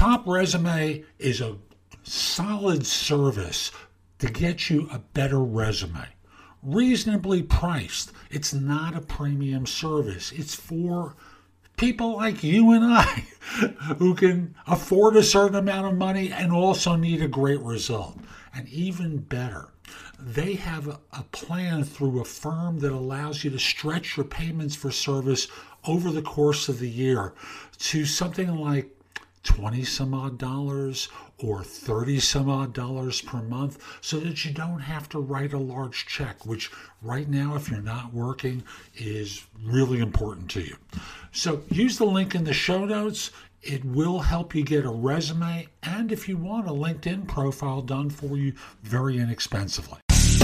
Top Resume is a solid service to get you a better resume. Reasonably priced. It's not a premium service. It's for people like you and I who can afford a certain amount of money and also need a great result. And even better, they have a plan through a firm that allows you to stretch your payments for service over the course of the year to something like $20 some odd or $30 some odd per month, so that you don't have to write a large check, which right now, if you're not working, is really important to you. So use the link in the show notes. It will help you get a resume, and if you want, a LinkedIn profile done for you very inexpensively.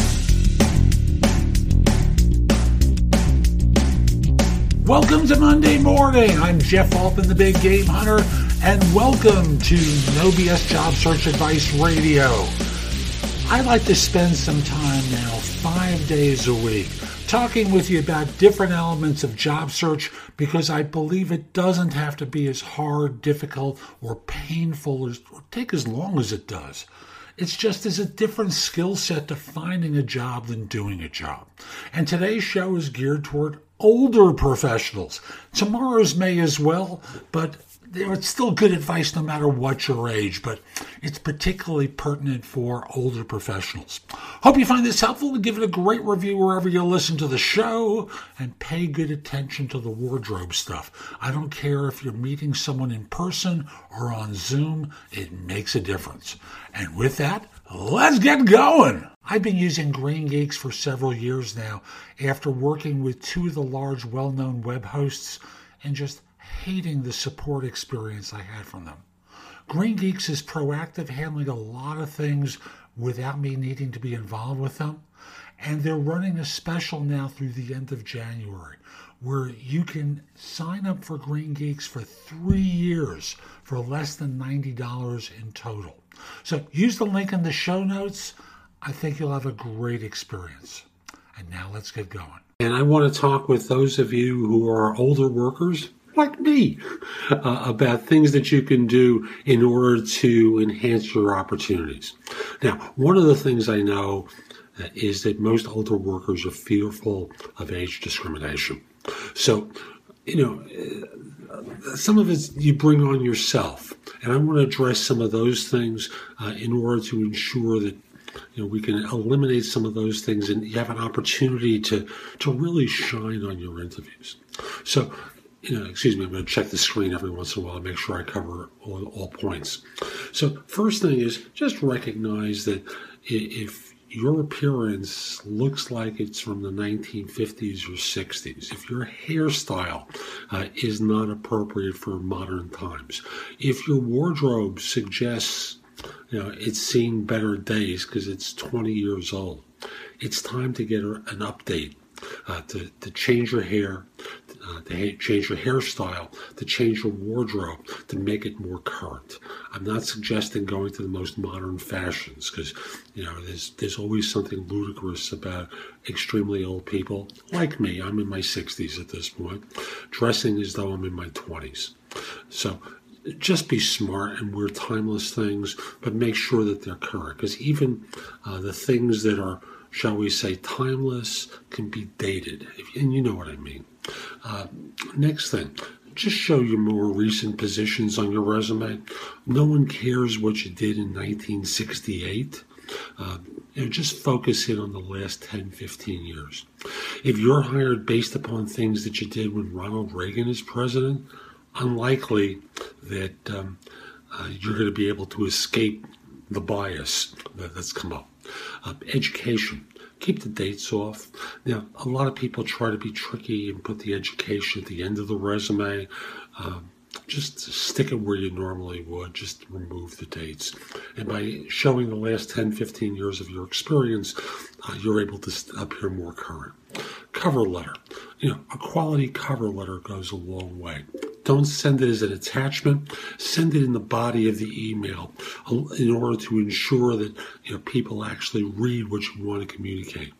Welcome to Monday morning. I'm Jeff Altman, the Big Game Hunter, and welcome to No BS Job Search Advice Radio. I like to spend some time now, 5 days a week, talking with you about different elements of job search, because I believe it doesn't have to be as hard, difficult, or painful or take as long as it does. It's just there's a different skill set to finding a job than doing a job. And today's show is geared toward older professionals. Tomorrow's may as well, but it's still good advice no matter what your age, but it's particularly pertinent for older professionals. Hope you find this helpful, and give it a great review wherever you listen to the show, and pay good attention to the wardrobe stuff. I don't care if you're meeting someone in person or on Zoom, it makes a difference. And with that, let's get going. I've been using Green Geeks for several years now, after working with two of the large well-known web hosts and just hating the support experience I had from them. Green Geeks is proactive, handling a lot of things without me needing to be involved with them. And they're running a special now through the end of January, where you can sign up for Green Geeks for 3 years for less than $90 in total. So use the link in the show notes. I think you'll have a great experience. And now let's get going. And I want to talk with those of you who are older workers, like me, about things that you can do in order to enhance your opportunities. Now, one of the things I know is that most older workers are fearful of age discrimination. So, some of it you bring on yourself. And I want to address some of those things in order to ensure that we can eliminate some of those things, and you have an opportunity to really shine on your interviews. So, I'm going to check the screen every once in a while to make sure I cover all points. So first thing is just recognize that if your appearance looks like it's from the 1950s or 60s, if your hairstyle is not appropriate for modern times, if your wardrobe suggests it's seen better days because it's 20 years old, it's time to get an update, to change your hair, to change your hairstyle, to change your wardrobe, to make it more current. I'm not suggesting going to the most modern fashions, because there's always something ludicrous about extremely old people like me. I'm in my 60s at this point, dressing as though I'm in my 20s. So just be smart and wear timeless things, but make sure that they're current, because even the things that are, shall we say, timeless can be dated, and you know what I mean. Next thing, just show your more recent positions on your resume. No one cares what you did in 1968. Just focus in on the last 10, 15 years. If you're hired based upon things that you did when Ronald Reagan is president, unlikely that you're going to be able to escape the bias that's come up. Education. Keep the dates off. Now, a lot of people try to be tricky and put the education at the end of the resume. Just stick it where you normally would. Just remove the dates. And by showing the last 10, 15 years of your experience, you're able to appear more current. Cover letter. A quality cover letter goes a long way. Don't send it as an attachment. Send it in the body of the email in order to ensure that people actually read what you want to communicate.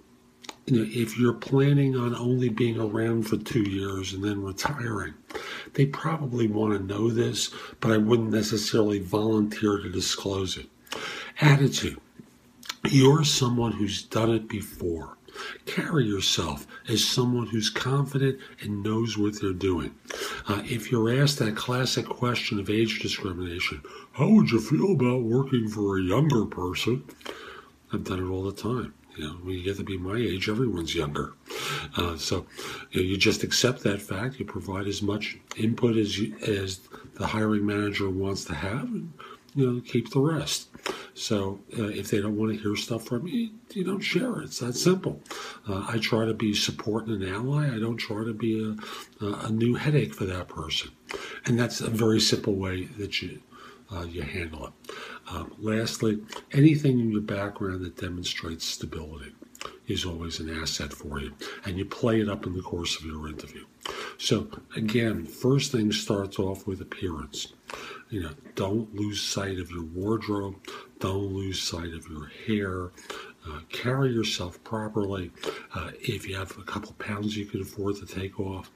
If you're planning on only being around for 2 years and then retiring, they probably want to know this, but I wouldn't necessarily volunteer to disclose it. Attitude. You're someone who's done it before. Carry yourself as someone who's confident and knows what they're doing. If you're asked that classic question of age discrimination, how would you feel about working for a younger person? I've done it all the time. When you get to be my age, everyone's younger. So you just accept that fact. You provide as much input as the hiring manager wants to have, and keep the rest. So if they don't want to hear stuff from you, you don't share it. It's that simple. I try to be support and an ally. I don't try to be a new headache for that person. And that's a very simple way that you handle it. Lastly, anything in your background that demonstrates stability is always an asset for you, and you play it up in the course of your interview. So again, first thing starts off with appearance. Don't lose sight of your wardrobe. Don't lose sight of your hair. Carry yourself properly. If you have a couple pounds you can afford to take off,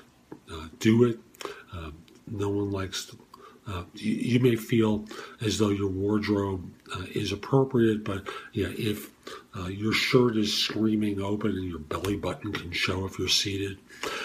do it. No one likes to. You may feel as though your wardrobe is appropriate, but if your shirt is screaming open and your belly button can show if you're seated,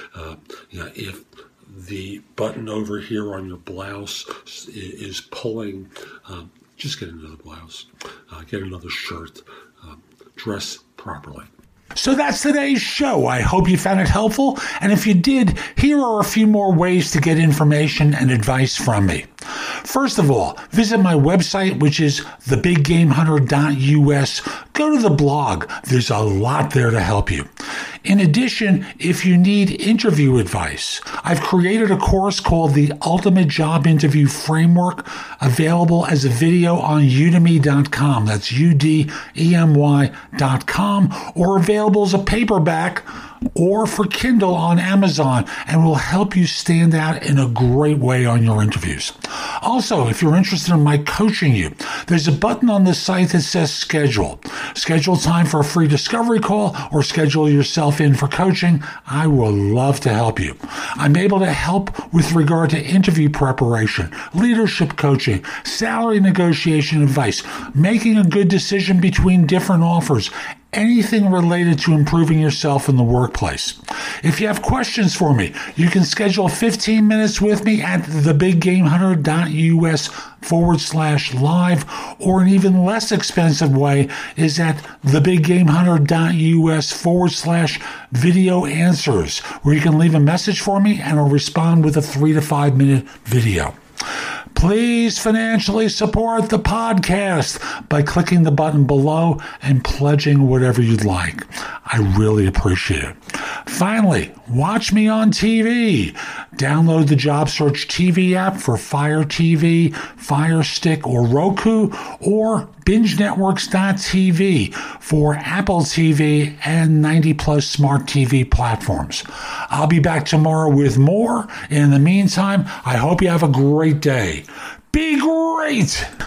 if the button over here on your blouse is pulling, just get another blouse, get another shirt, dress properly. So that's today's show. I hope you found it helpful. And if you did, here are a few more ways to get information and advice from me. First of all, visit my website, which is thebiggamehunter.us. Go to the blog. There's a lot there to help you. In addition, if you need interview advice, I've created a course called the Ultimate Job Interview Framework, available as a video on udemy.com. That's udemy.com, or available as a paperback or for Kindle on Amazon, and will help you stand out in a great way on your interviews. Also, if you're interested in my coaching you, there's a button on the site that says schedule. Schedule time for a free discovery call or schedule yourself in for coaching. I will love to help you. I'm able to help with regard to interview preparation, leadership coaching, salary negotiation advice, making a good decision between different offers, anything related to improving yourself in the workplace. If you have questions for me, you can schedule 15 minutes with me at thebiggamehunter.us/live, or an even less expensive way is at thebiggamehunter.us/video answers, where you can leave a message for me and I'll respond with a 3 to 5 minute video. Please financially support the podcast by clicking the button below and pledging whatever you'd like. I really appreciate it. Finally, watch me on TV. Download the JobSearch TV app for Fire TV, Fire Stick, or Roku, or BingeNetworks.tv for Apple TV and 90-plus smart TV platforms. I'll be back tomorrow with more. In the meantime, I hope you have a great day. Be great!